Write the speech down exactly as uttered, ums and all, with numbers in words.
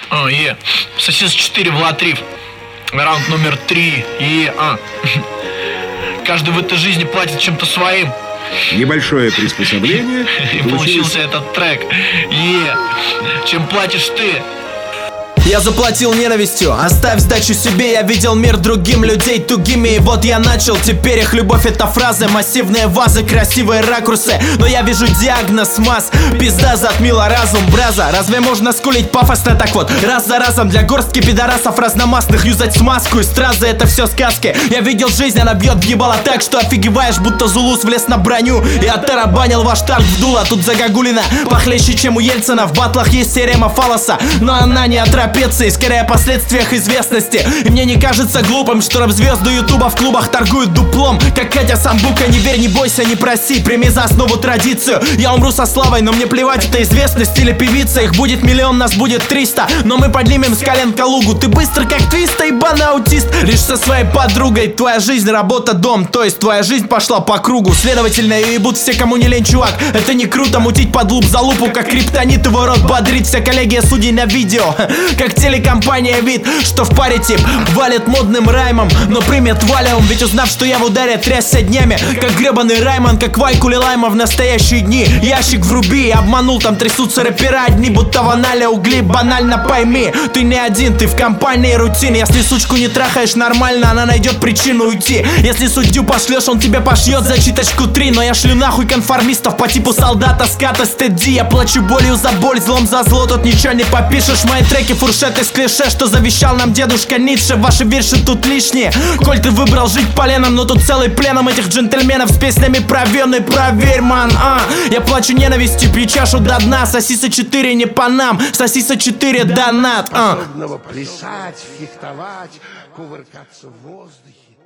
А, е. Сосис четыре, Влад Риф. Раунд номер три. Е. А. Каждый в этой жизни платит чем-то своим. Небольшое приспособление. И получился этот трек. Е. Чем платишь ты? Я заплатил ненавистью, оставь сдачу себе. Я видел мир другим, людей тугими. И вот я начал, теперь их любовь это фразы. Массивные вазы, красивые ракурсы. Но я вижу диагноз масс. Пизда затмила разум, браза. Разве можно скулить пафосно так вот? Раз за разом для горстки пидорасов разномастных юзать смазку и стразы, это все сказки. Я видел жизнь, она бьет в ебало так, что офигеваешь, будто Зулус влез на броню и оттарабанил ваш танк в дуло. Тут загогулина похлеще, чем у Ельцина. В батлах есть теорема фалоса, но она не отрапит. И скорее о последствиях известности. И мне не кажется глупым, что рэп-звезды ютуба в клубах торгуют дуплом. Как Катя Самбука, не верь, не бойся, не проси. Прими за основу традицию. Я умру со славой, но мне плевать, это известность или певица. Их будет миллион, нас будет триста. Но мы поднимем с колен Калугу. Ты быстро как твиста, ебаный аутист. Лишь со своей подругой. Твоя жизнь, работа, дом. То есть твоя жизнь пошла по кругу. Следовательно, ее ебут все, кому не лень, чувак. Это не круто, мутить под луп за лупу. Как криптонит, его рот бодрит. Вся коллегия судей на видео. Как телекомпания вид, что в паре тип валит модным раймом, но примет валиум. Ведь узнав, что я в ударе, трясся днями, как гребаный Раймон, как Вайку Лилайма в настоящие дни. Ящик вруби, обманул, там трясутся рэпера одни, будто в анале угли. Банально пойми, ты не один, ты в компании рутин. Если сучку не трахаешь нормально, она найдет причину уйти. Если судью пошлешь, он тебе пошьет за читочку три. Но я шлю нахуй конформистов по типу солдата ската стеди. Я плачу болью за боль, злом за зло, тут ничего не попишешь. Мои треки фуршет из клише, что завещал нам дедушка Ницше. Ваши вирши тут лишние. Коль ты выбрал жить поленом, но тут целый пленом этих джентльменов с песнями про вены. Проверь, ман, а я плачу ненавистью, пью чашу до дна. Сосиса четыре не по нам, Сосиса четыре донат, а Плясать, фехтовать, кувыркаться в воздухе.